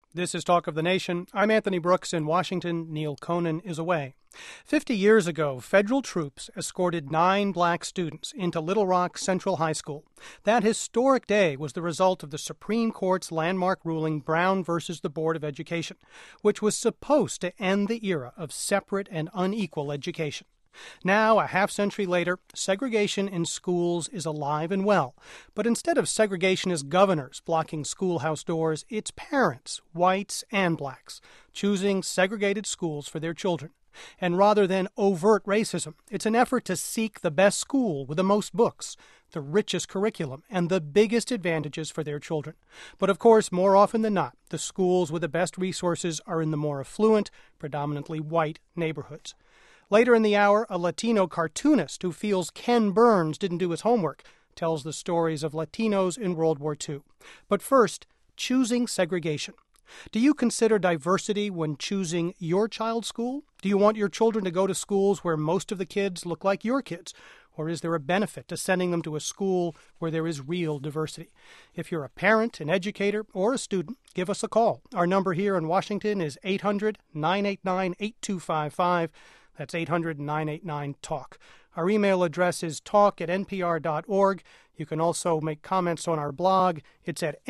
This is Talk of the Nation. I'm Anthony Brooks in Washington. Neil Conan is away. 50 years ago, federal troops escorted 9 black students into Little Rock Central High School. That historic day was the result of the Supreme Court's landmark ruling Brown versus the Board of Education, which was supposed to end the era of separate and unequal education. Now, a half-century later, segregation in schools is alive and well. But instead of segregationist governors blocking schoolhouse doors, it's parents, whites and blacks, choosing segregated schools for their children. And rather than overt racism, it's an effort to seek the best school with the most books, the richest curriculum, and the biggest advantages for their children. But of course, more often than not, the schools with the best resources are in the more affluent, predominantly white neighborhoods. Later in the hour, a Latino cartoonist who feels Ken Burns didn't do his homework tells the stories of Latinos in World War II. But first, choosing segregation. Do you consider diversity when choosing your child's school? Do you want your children to go to schools where most of the kids look like your kids? Or is there a benefit to sending them to a school where there is real diversity? If you're a parent, an educator, or a student, give us a call. Our number here in Washington is 800-989-8255. That's 800-989-TALK. Our email address is talk@npr.org. You can also make comments on our blog. It's at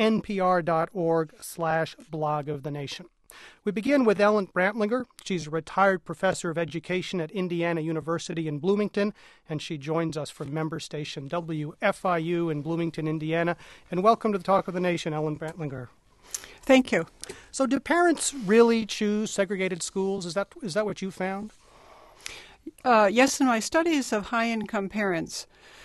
npr.org/blog of the nation. We begin with Ellen Brantlinger. She's a retired professor of education at Indiana University in Bloomington, and she joins us from member station WFIU in Bloomington, Indiana. And welcome to the Talk of the Nation, Ellen Brantlinger. Thank you. So do parents really choose segregated schools? Is that what you found? Yes, in my studies of high-income parents,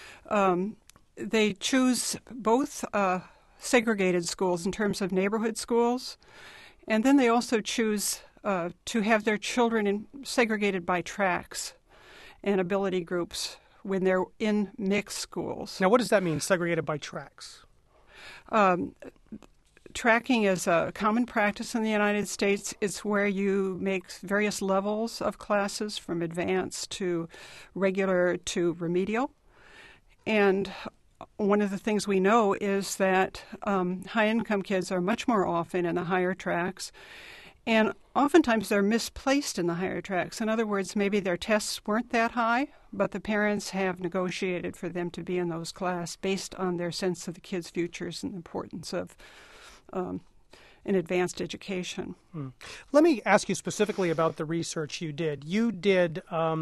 they choose both segregated schools in terms of neighborhood schools, and then they also choose to have their children segregated by tracks and ability groups when they're in mixed schools. Now, what does that mean, segregated by tracks? Tracking is a common practice in the United States. It's where you make various levels of classes from advanced to regular to remedial. And one of the things we know is that high-income kids are much more often in the higher tracks, and oftentimes they're misplaced in the higher tracks. In other words, maybe their tests weren't that high, but the parents have negotiated for them to be in those classes based on their sense of the kids' futures and the importance of an advanced education. Let me ask you specifically about the research you did. You did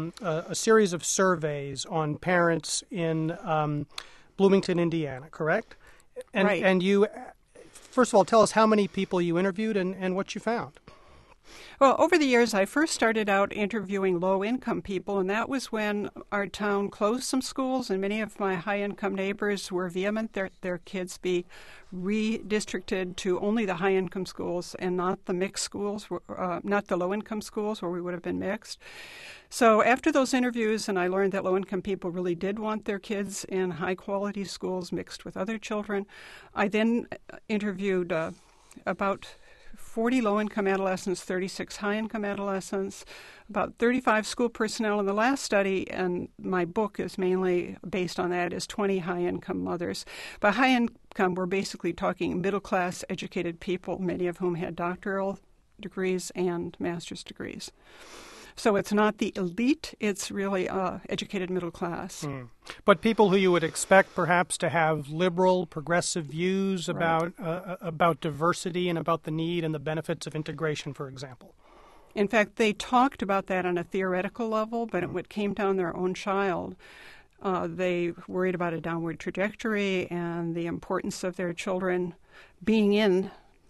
a series of surveys on parents in Bloomington, Indiana, correct? Right. And you, first of all, tell us how many people you interviewed and what you found. Well, over the years, I first started out interviewing low-income people, and that was when our town closed some schools, and many of my high-income neighbors were vehement that their kids be redistricted to only the high-income schools and not the mixed schools, not the low-income schools where we would have been mixed. So after those interviews, and I learned that low-income people really did want their kids in high-quality schools mixed with other children, I then interviewed about 40 low-income adolescents, 36 high-income adolescents, about 35 school personnel in the last study, and my book is mainly based on that, is 20 high-income mothers. By high-income, we're basically talking middle-class educated people, many of whom had doctoral degrees and master's degrees. So it's not the elite, it's really educated middle class. But people who you would expect perhaps to have liberal, progressive views about diversity and about the need and the benefits of integration, for example. In fact, they talked about that on a theoretical level, but when it came down their own child, they worried about a downward trajectory and the importance of their children being in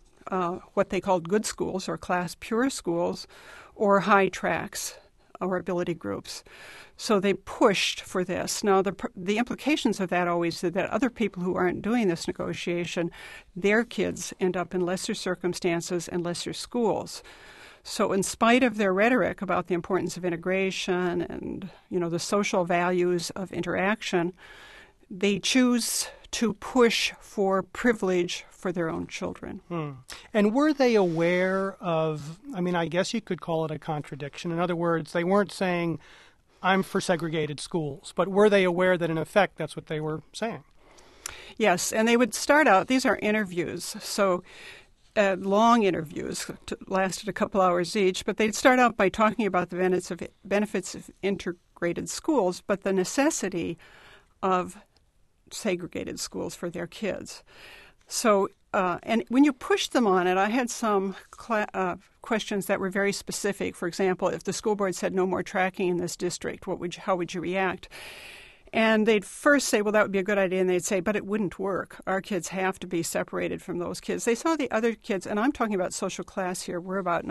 what they called good schools or class pure schools or high tracks or ability groups. So they pushed for this. Now, the implications of that always is that other people who aren't doing this negotiation, their kids end up in lesser circumstances and lesser schools. So in spite of their rhetoric about the importance of integration and, the social values of interaction, they choose to push for privilege for their own children. And were they aware of, I guess you could call it a contradiction. In other words, they weren't saying, I'm for segregated schools, but were they aware that in effect that's what they were saying? Yes, and they would start out, these are interviews, so long interviews, lasted a couple hours each, but they'd start out by talking about the benefits of integrated schools, but the necessity of segregated schools for their kids. So, and when you pushed them on it, I had some questions that were very specific. For example, if the school board said no more tracking in this district, how would you react? And they'd first say, well, that would be a good idea. And they'd say, but it wouldn't work. Our kids have to be separated from those kids. They saw the other kids, and I'm talking about social class here. We were about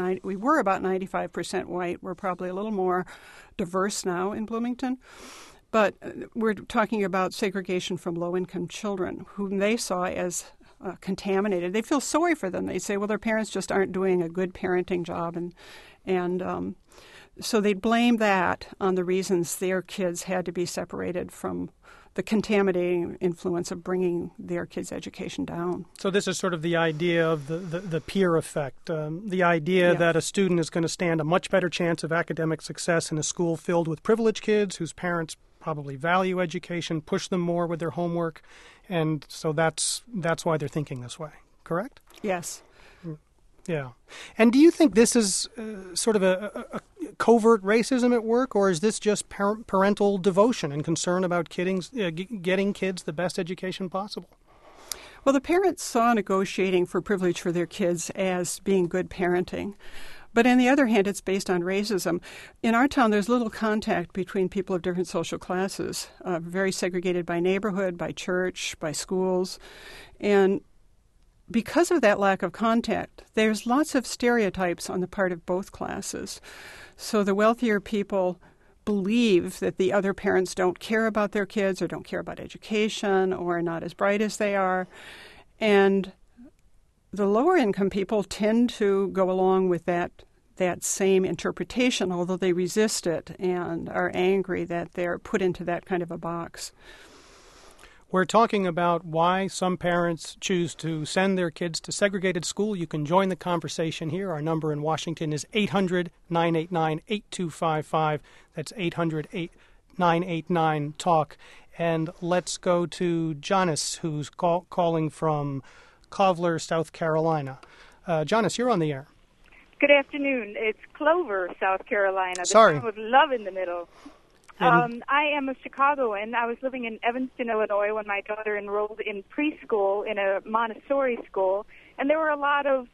95% white. We're probably a little more diverse now in Bloomington. But we're talking about segregation from low-income children, whom they saw as contaminated. They feel sorry for them. They say, well, their parents just aren't doing a good parenting job. And so they blame that on the reasons their kids had to be separated from the contaminating influence of bringing their kids' education down. So this is sort of the idea of the peer effect, the idea that a student is going to stand a much better chance of academic success in a school filled with privileged kids whose parents probably value education, push them more with their homework, and so that's why they're thinking this way, correct? Yes. Yeah. And do you think this is sort of a covert racism at work, or is this just parental devotion and concern about getting kids the best education possible? Well, the parents saw negotiating for privilege for their kids as being good parenting. But on the other hand, it's based on racism. In our town, there's little contact between people of different social classes, very segregated by neighborhood, by church, by schools. And because of that lack of contact, there's lots of stereotypes on the part of both classes. So the wealthier people believe that the other parents don't care about their kids or don't care about education or are not as bright as they are. And the lower income people tend to go along with that same interpretation, although they resist it and are angry that they're put into that kind of a box. We're talking about why some parents choose to send their kids to segregated school. You can join the conversation here. Our number in Washington is 800-989-8255. That's 800-989-TALK. And let's go to Jonas, who's calling from Covler, South Carolina. Jonas, you're on the air. Good afternoon. It's Clover, South Carolina. Sorry. The town with love in the middle. I am a Chicagoan. I was living in Evanston, Illinois, when my daughter enrolled in preschool in a Montessori school, and there were a lot of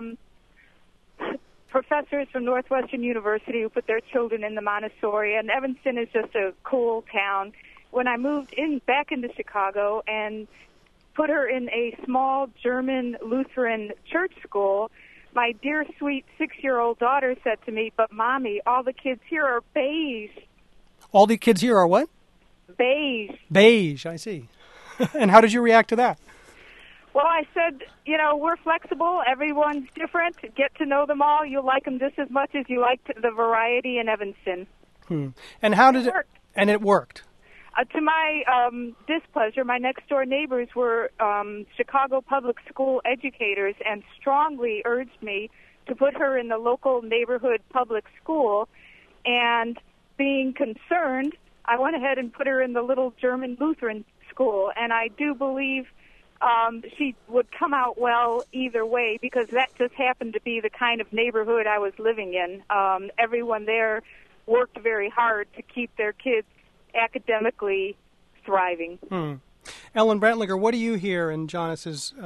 professors from Northwestern University who put their children in the Montessori, and Evanston is just a cool town. When I moved back into Chicago and put her in a small German Lutheran church school, my dear, sweet 6-year-old daughter said to me, "But, Mommy, all the kids here are beige." All the kids here are what? Beige. Beige, I see. And how did you react to that? Well, I said, we're flexible. Everyone's different. Get to know them all. You'll like them just as much as you liked the variety in Evanston. And how did it work? And it worked. To my displeasure, my next-door neighbors were Chicago public school educators and strongly urged me to put her in the local neighborhood public school. And being concerned, I went ahead and put her in the little German Lutheran school. And I do believe she would come out well either way, because that just happened to be the kind of neighborhood I was living in. Everyone there worked very hard to keep their kids academically thriving. Ellen Brantlinger, what do you hear in Jonas's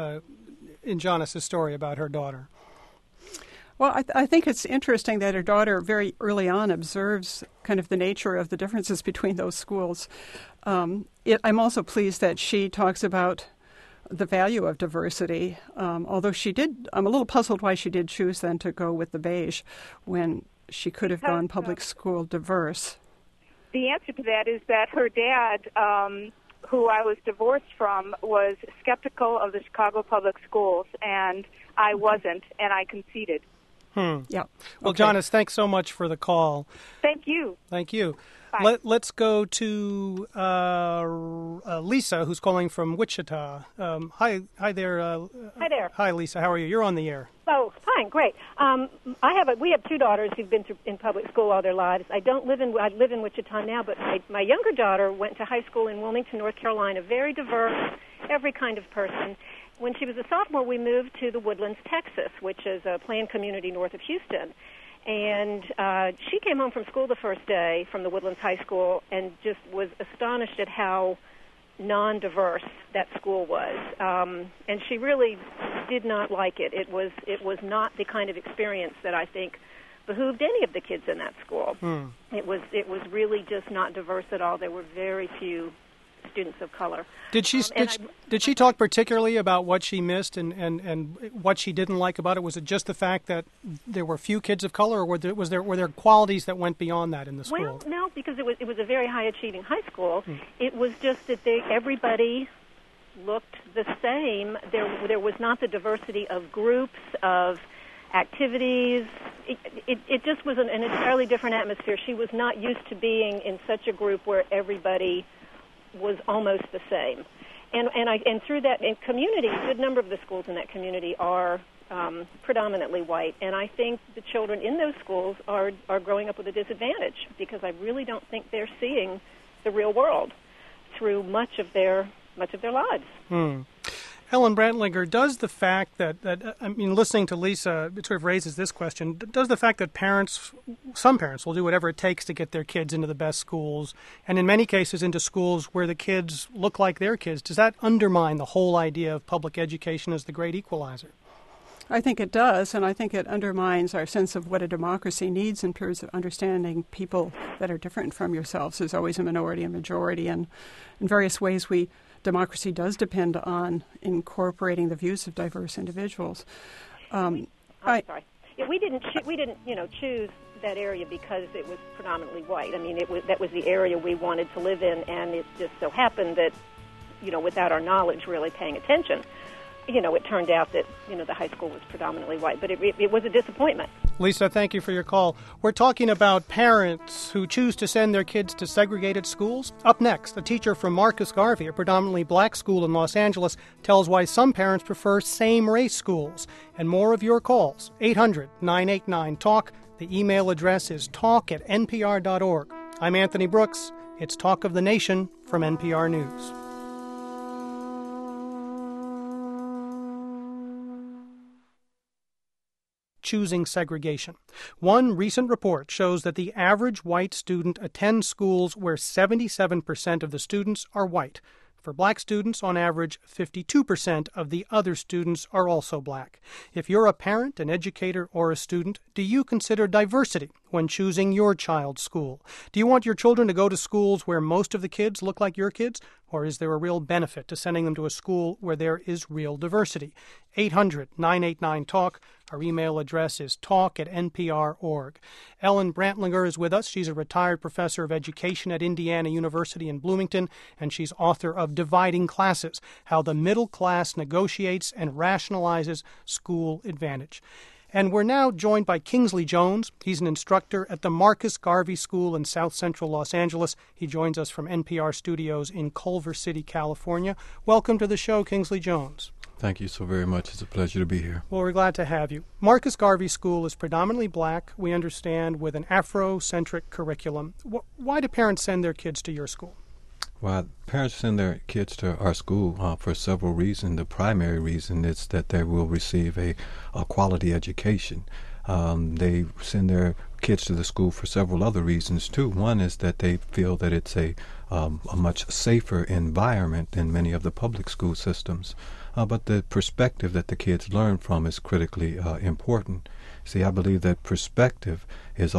story about her daughter? Well, I think it's interesting that her daughter very early on observes kind of the nature of the differences between those schools. I'm also pleased that she talks about the value of diversity, although I'm a little puzzled why she did choose then to go with the beige when she could have gone public school diverse. The answer to that is that her dad, who I was divorced from, was skeptical of the Chicago public schools, and I wasn't, and I conceded. Yeah. Well, okay. Jonas, thanks so much for the call. Thank you. Thank you. Bye. Let's go to Lisa, who's calling from Wichita. Hi there. Hi there. Hi, Lisa. How are you? You're on the air. Oh, fine, great. We have 2 daughters who've been in public school all their lives. I live in Wichita now, but my younger daughter went to high school in Wilmington, North Carolina. Very diverse, every kind of person. when she was a sophomore, we moved to the Woodlands, Texas, which is a planned community north of Houston. And she came home from school the first day from the Woodlands High School and just was astonished at how non-diverse that school was. And she really did not like it. It was not the kind of experience that I think behooved any of the kids in that school. It was really just not diverse at all. There were very few students of color. Did she talk particularly about what she missed and what she didn't like about it? Was it just the fact that there were few kids of color, or were there qualities that went beyond that in the school? Well, no, because it was a very high achieving high school. It was just that everybody looked the same. There was not the diversity of groups, of activities. It just was an entirely different atmosphere. She was not used to being in such a group where everybody was almost the same. And through that community, a good number of the schools in that community are predominantly white, and I think the children in those schools are growing up with a disadvantage because I really don't think they're seeing the real world through much of their lives. Ellen Brantlinger, does the fact that listening to Lisa, it sort of raises this question, does the fact that some parents will do whatever it takes to get their kids into the best schools, and in many cases into schools where the kids look like their kids, does that undermine the whole idea of public education as the great equalizer? I think it does, and I think it undermines our sense of what a democracy needs in terms of understanding people that are different from yourselves. There's always a minority and majority, and in various ways democracy does depend on incorporating the views of diverse individuals. I'm sorry. Yeah, we didn't choose that area because it was predominantly white. I mean, that was the area we wanted to live in, and it just so happened that, without our knowledge really paying attention, it turned out that, the high school was predominantly white. But it was a disappointment. Lisa, thank you for your call. We're talking about parents who choose to send their kids to segregated schools. Up next, a teacher from Marcus Garvey, a predominantly black school in Los Angeles, tells why some parents prefer same-race schools. And more of your calls, 800-989-TALK. The email address is talk@npr.org. I'm Anthony Brooks. It's Talk of the Nation from NPR News. Choosing segregation. One recent report shows that the average white student attends schools where 77% of the students are white. For black students, on average, 52% of the other students are also black. If you're a parent, an educator, or a student, do you consider diversity when choosing your child's school? Do you want your children to go to schools where most of the kids look like your kids? Or is there a real benefit to sending them to a school where there is real diversity? 800-989-TALK. Our email address is talk@npr.org. Ellen Brantlinger is with us. She's a retired professor of education at Indiana University in Bloomington, and she's author of Dividing Classes, How the Middle Class Negotiates and Rationalizes School Advantage. And we're now joined by Kingsley Jones. He's an instructor at the Marcus Garvey School in South Central Los Angeles. He joins us from NPR studios in Culver City, California. Welcome to the show, Kingsley Jones. Thank you so very much. It's a pleasure to be here. Well, we're glad to have you. Marcus Garvey School is predominantly black, we understand, with an Afro-centric curriculum. Why do parents send their kids to your school? Well, parents send their kids to our school for several reasons. The primary reason is that they will receive a quality education. They send their kids to the school for several other reasons, too. One is that they feel that it's a much safer environment than many of the public school systems. But the perspective that the kids learn from is critically important. See, I believe that perspective is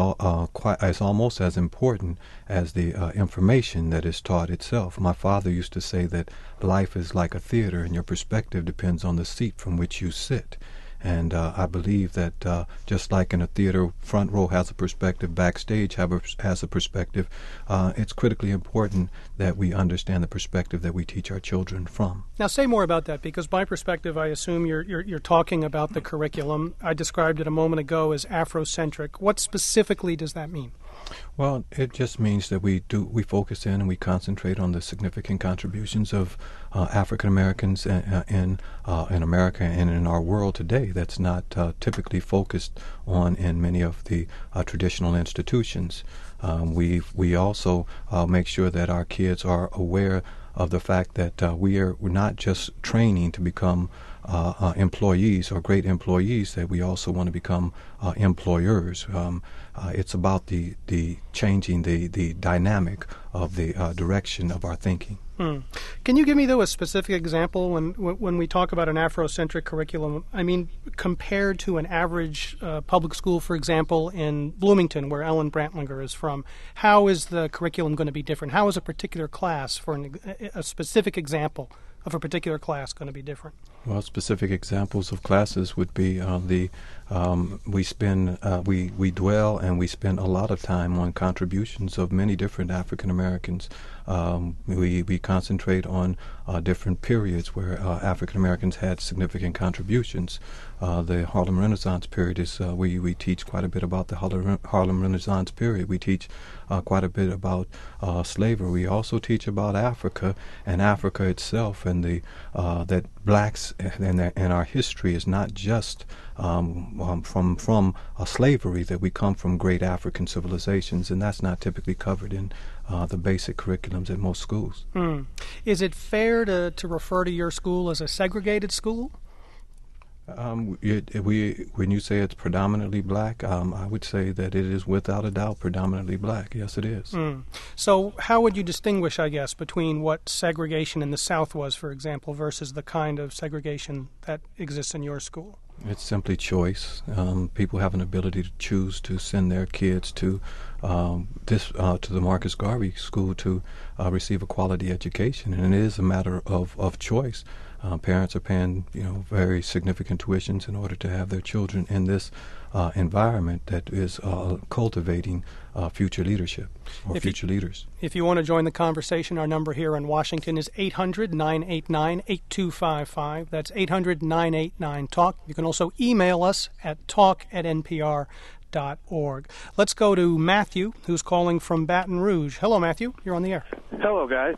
almost as important as the information that is taught itself. My father used to say that life is like a theater, and your perspective depends on the seat from which you sit. And I believe that just like in a theater, front row has a perspective, backstage has a perspective, it's critically important that we understand the perspective that we teach our children from. Now, say more about that, because by perspective, I assume you're talking about the curriculum. I described it a moment ago as Afrocentric. What specifically does that mean? Well, it just means that we focus in and we concentrate on the significant contributions of African Americans in America and in our world today. That's not typically focused on in many of the traditional institutions. We also make sure that our kids are aware of the fact that we're not just training to become employees or great employees, that we also want to become employers. It's about the changing the dynamic of the direction of our thinking. Can you give me, though, a specific example when we talk about an Afrocentric curriculum? I mean, compared to an average public school, for example, in Bloomington, where Ellen Brantlinger is from, how is the curriculum going to be different? How is a particular class, for a specific example of a particular class, going to be different? Well, specific examples of classes would be we dwell and we spend a lot of time on contributions of many different African Americans. We concentrate on different periods where African Americans had significant contributions. The Harlem Renaissance period is we teach quite a bit about the Harlem Renaissance period. We teach quite a bit about slavery. We also teach about Africa and Africa itself, and that blacks and our history is not just from slavery, that we come from great African civilizations, and that's not typically covered in the basic curriculums at most schools. Is it fair to refer to your school as a segregated school? When you say it's predominantly black, I would say that it is without a doubt predominantly black. Yes, it is. So how would you distinguish, I guess, between what segregation in the South was, for example, versus the kind of segregation that exists in your school? It's simply choice. People have an ability to choose to send their kids to the Marcus Garvey School to receive a quality education, and it is a matter of choice. Parents are paying, very significant tuitions in order to have their children in this environment that is cultivating future leadership or future leaders. If you want to join the conversation, our number here in Washington is 800-989-8255. That's 800-989-TALK. You can also email us at talk@npr.org. Let's go to Matthew, who's calling from Baton Rouge. Hello, Matthew. You're on the air. Hello, guys.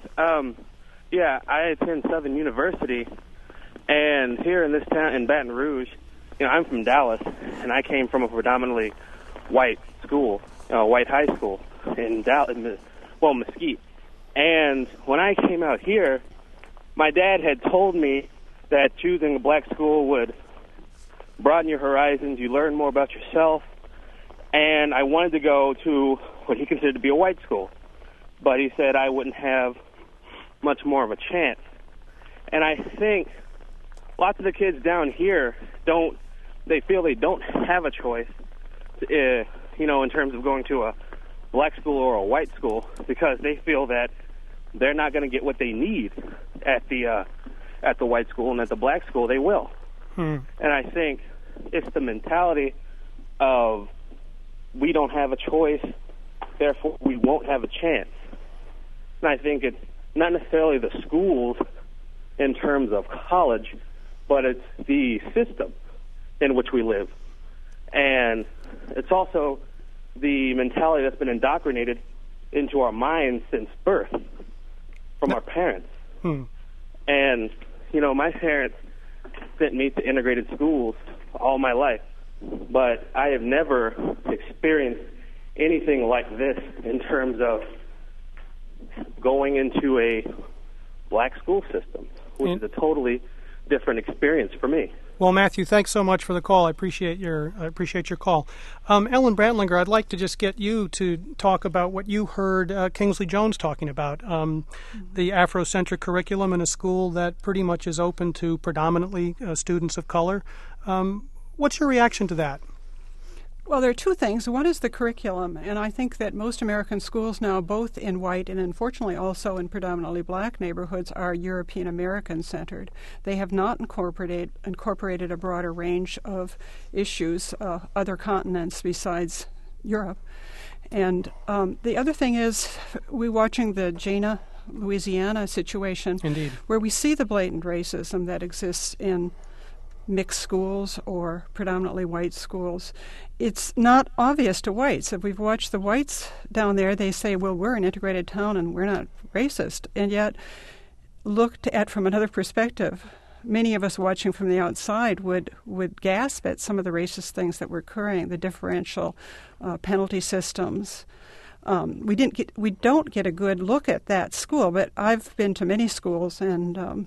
I attend Southern University, and here in this town, in Baton Rouge, I'm from Dallas, and I came from a predominantly white school, white high school in Dallas, Mesquite. And when I came out here, my dad had told me that choosing a black school would broaden your horizons, you learn more about yourself, and I wanted to go to what he considered to be a white school. But he said I wouldn't have much more of a chance. And I think lots of the kids down here feel they don't have a choice, in terms of going to a black school or a white school, because they feel that they're not going to get what they need at the white school, and at the black school they will. And I think it's the mentality of we don't have a choice, therefore we won't have a chance. And I think it's not necessarily the schools in terms of college, but it's the system in which we live. And it's also the mentality that's been indoctrinated into our minds since birth from our parents. And, my parents sent me to integrated schools all my life, but I have never experienced anything like this in terms of going into a black school system, which is a totally different experience for me. Well, Matthew, thanks so much for the call. I appreciate your call. Ellen Brantlinger, I'd like to just get you to talk about what you heard Kingsley Jones talking about, the Afrocentric curriculum in a school that pretty much is open to predominantly students of color. What's your reaction to that? Well, there are two things. One is the curriculum, and I think that most American schools now, both in white and unfortunately also in predominantly black neighborhoods, are European American centered. They have not incorporated a broader range of issues, other continents besides Europe. And the other thing is, we're watching the Jena, Louisiana situation, Indeed, where we see the blatant racism that exists in mixed schools or predominantly white schools. It's not obvious to whites. If we've watched the whites down there, they say, well, we're an integrated town and we're not racist. And yet, looked at from another perspective, many of us watching from the outside would gasp at some of the racist things that were occurring, the differential penalty systems, we don't get a good look at that school. But I've been to many schools, and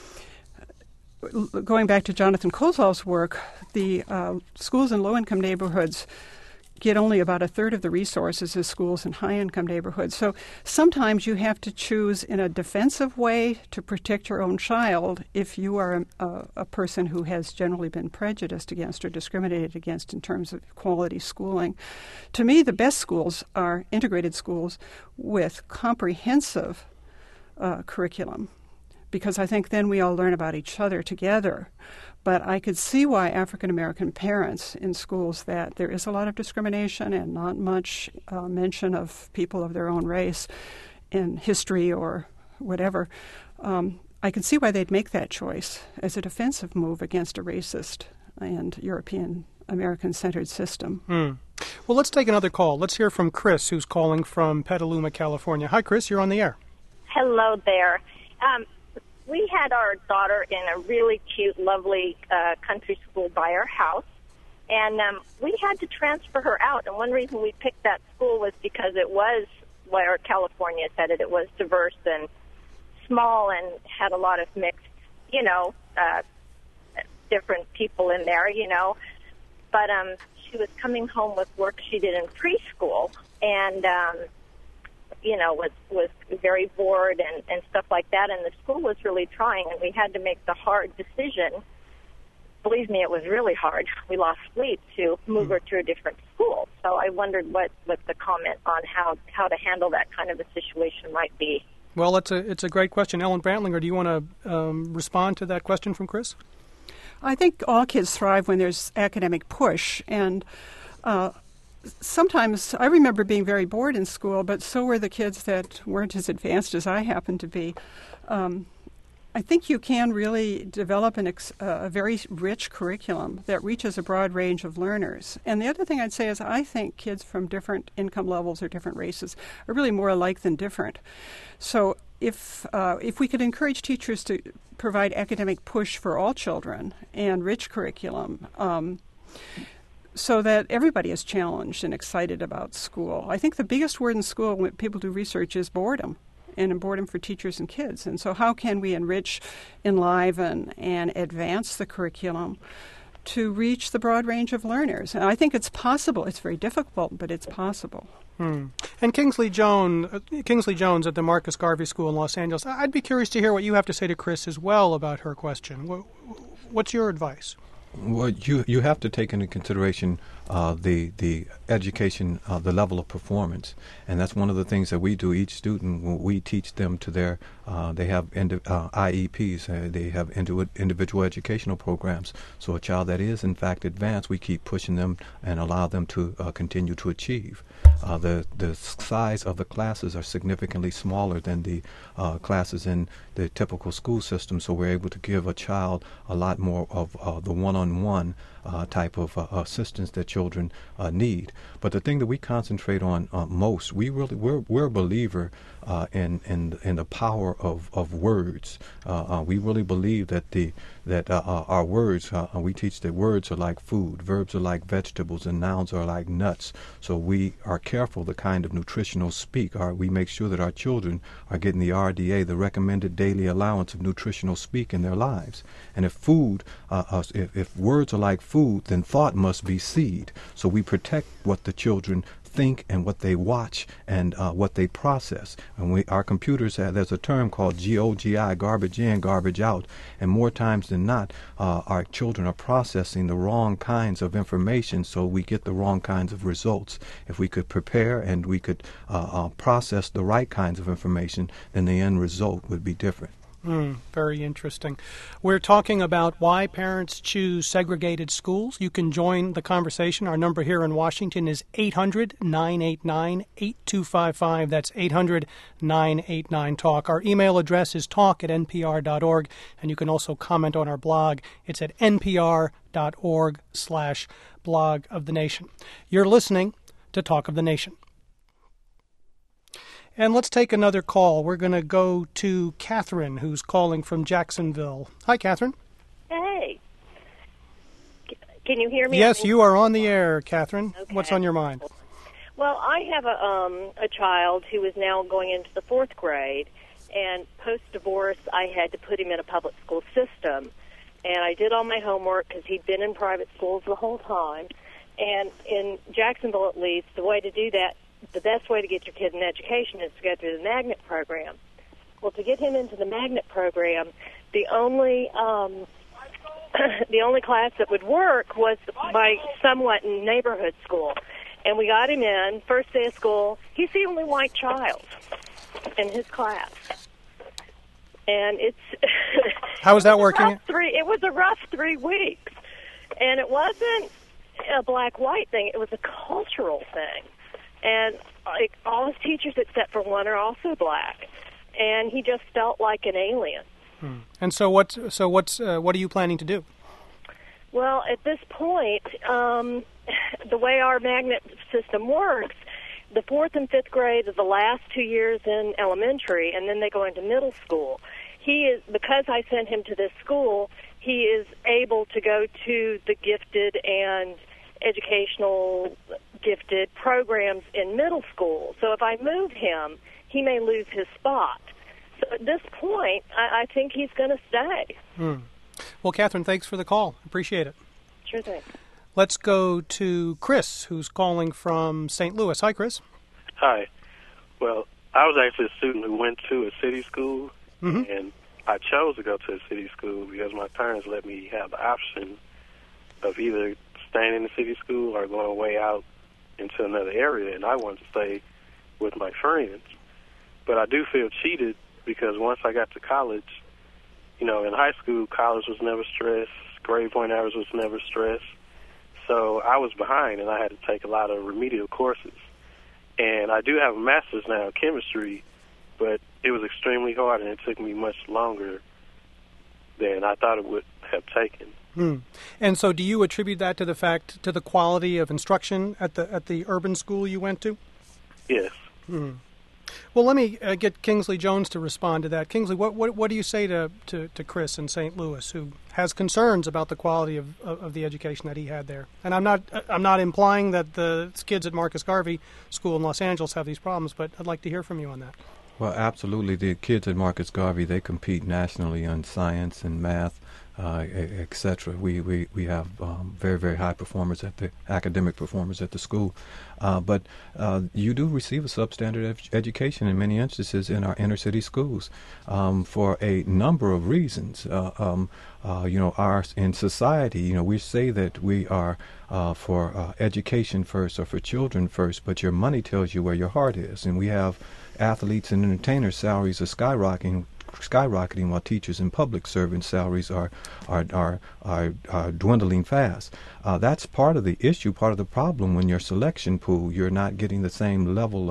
going back to Jonathan Kozol's work, the schools in low-income neighborhoods get only about a third of the resources as schools in high-income neighborhoods. So sometimes you have to choose in a defensive way to protect your own child if you are a person who has generally been prejudiced against or discriminated against in terms of quality schooling. To me, the best schools are integrated schools with comprehensive curriculum, because I think then we all learn about each other together. But I could see why African-American parents in schools that there is a lot of discrimination and not much mention of people of their own race in history or whatever. I can see why they'd make that choice as a defensive move against a racist and European American-centered system. Well, let's take another call. Let's hear from Chris, who's calling from Petaluma, California. Hi, Chris. You're on the air. Hello there. We had our daughter in a really cute, lovely country school by our house, and we had to transfer her out. And one reason we picked that school was because it was, where California said it, it was diverse and small and had a lot of mixed, different people in there, But she was coming home with work she did in preschool, and was very bored and stuff like that, and the school was really trying, and we had to make the hard decision. Believe me, it was really hard. We lost sleep to move her to a different school. So I wondered what the comment on how to handle that kind of a situation might be. Well, it's a great question. Ellen Brantlinger, do you want to respond to that question from Chris? I think all kids thrive when there's academic push, and sometimes I remember being very bored in school, but so were the kids that weren't as advanced as I happened to be. I think you can really develop a very rich curriculum that reaches a broad range of learners. And the other thing I'd say is I think kids from different income levels or different races are really more alike than different. So if we could encourage teachers to provide academic push for all children and rich curriculum, so that everybody is challenged and excited about school. I think the biggest word in school when people do research is boredom, and boredom for teachers and kids. And so how can we enrich, enliven, and advance the curriculum to reach the broad range of learners? And I think it's possible. It's very difficult, but it's possible. And Kingsley Jones at the Marcus Garvey School in Los Angeles, I'd be curious to hear what you have to say to Chris as well about her question. What's your advice? Well, you have to take into consideration the education, the level of performance, and that's one of the things that we do. Each student, when we teach them to their, they have IEPs, they have individual educational programs. So a child that is in fact advanced, we keep pushing them and allow them to continue to achieve. The size of the classes are significantly smaller than the classes in the typical school system, so we're able to give a child a lot more of the one-on-one type of assistance that children need. But the thing that we concentrate on most, we're a believer in the power of words. We really believe that our words, we teach that words are like food, verbs are like vegetables, and nouns are like nuts. So we are careful the kind of nutritional speak. We make sure that our children are getting the RDA, the recommended daily allowance of nutritional speak in their lives. And if if words are like food, then thought must be seed. So we protect what the children think and what they watch and what they process. And our computers there's a term called GOGI, garbage in, garbage out. And more times than not, our children are processing the wrong kinds of information, so we get the wrong kinds of results. If we could prepare and we could process the right kinds of information, then the end result would be different. Very interesting. We're talking about why parents choose segregated schools. You can join the conversation. Our number here in Washington is 800-989-8255. That's 800-989-TALK. Our email address is talk@npr.org, and you can also comment on our blog. It's at npr.org/blog of the nation. You're listening to Talk of the Nation. And let's take another call. We're going to go to Catherine, who's calling from Jacksonville. Hi, Catherine. Hey. Can you hear me? Yes, you are on the air, Catherine. Okay. What's on your mind? Well, I have a child who is now going into the 4th grade, and post-divorce, I had to put him in a public school system. And I did all my homework because he'd been in private schools the whole time. And in Jacksonville, at least, the way to do that, the best way to get your kid an education is to go through the magnet program. Well, to get him into the magnet program, the only the only class that would work was my somewhat neighborhood school. And we got him in, first day of school. He's the only white child in his class. And it's... How was that working? It was a rough 3 weeks. And it wasn't a black-white thing. It was a cultural thing. And all his teachers except for one are also black. And he just felt like an alien. And so what are you planning to do? Well, at this point, the way our magnet system works, the 4th and 5th grade are the last 2 years in elementary, and then they go into middle school. Because I sent him to this school, he is able to go to the gifted and educational gifted programs in middle school. So if I move him, he may lose his spot. So at this point, I think he's going to stay. Well, Catherine, thanks for the call. Appreciate it. Sure thing. Let's go to Chris, who's calling from St. Louis. Hi, Chris. Hi. Well, I was actually a student who went to a city school, and I chose to go to a city school because my parents let me have the option of either staying in the city school or going way out into another area, and I wanted to stay with my friends. But I do feel cheated because once I got to college, in high school, college was never stressed, grade point average was never stressed, so I was behind, and I had to take a lot of remedial courses. And I do have a master's now in chemistry, but it was extremely hard, and it took me much longer than I thought it would have taken. And so do you attribute that to the quality of instruction at the urban school you went to? Yes. Well, let me get Kingsley Jones to respond to that. Kingsley, what do you say to Chris in St. Louis, who has concerns about the quality of the education that he had there? And I'm not implying that the kids at Marcus Garvey School in Los Angeles have these problems, but I'd like to hear from you on that. Well, absolutely. The kids at Marcus Garvey, they compete nationally on science and math, etc. We have very, very high performers academic performers at the school. But you do receive a substandard education in many instances in our inner city schools for a number of reasons. In society, we say that we are for education first or for children first, but your money tells you where your heart is. And we have athletes and entertainers' salaries are skyrocketing while teachers and public servant salaries are dwindling fast. That's part of the issue, part of the problem. When your selection pool, you're not getting the same level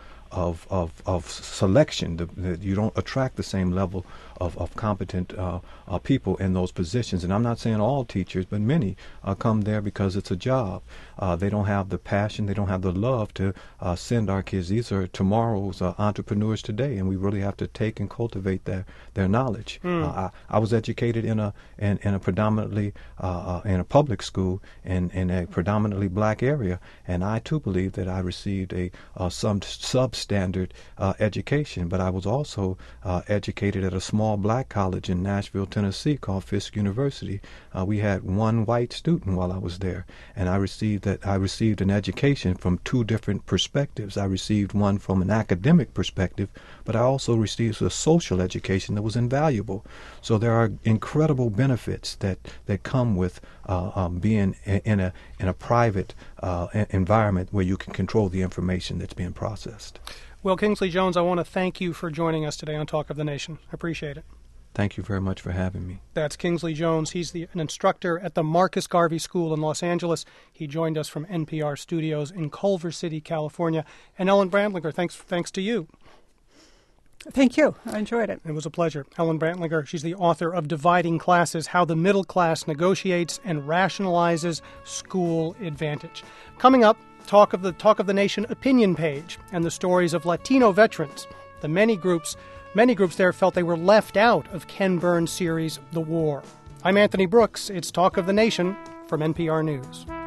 of selection. You don't attract the same level of competent people in those positions. And I'm not saying all teachers, but many come there because it's a job. They don't have the passion, they don't have the love to send our kids. These are tomorrow's entrepreneurs today, and we really have to take and cultivate their knowledge. I was educated in a predominantly in a public school in a predominantly black area, and I too believe that I received some substandard education. But I was also educated at a small black college in Nashville, Tennessee, called Fisk University. We had one white student while I was there, and I received an education from two different perspectives. I received one from an academic perspective, but I also received a social education that was invaluable. So there are incredible benefits that come with being in a private environment where you can control the information that's being processed. Well, Kingsley Jones, I want to thank you for joining us today on Talk of the Nation. I appreciate it. Thank you very much for having me. That's Kingsley Jones. He's an instructor at the Marcus Garvey School in Los Angeles. He joined us from NPR studios in Culver City, California. And Ellen Brantlinger, thanks to you. Thank you. I enjoyed it. It was a pleasure. Ellen Brantlinger, she's the author of Dividing Classes, How the Middle Class Negotiates and Rationalizes School Advantage. Coming up, Talk of the Nation opinion page and the stories of Latino veterans. The many groups there felt they were left out of Ken Burns' series, The War. I'm Anthony Brooks. It's Talk of the Nation from NPR News.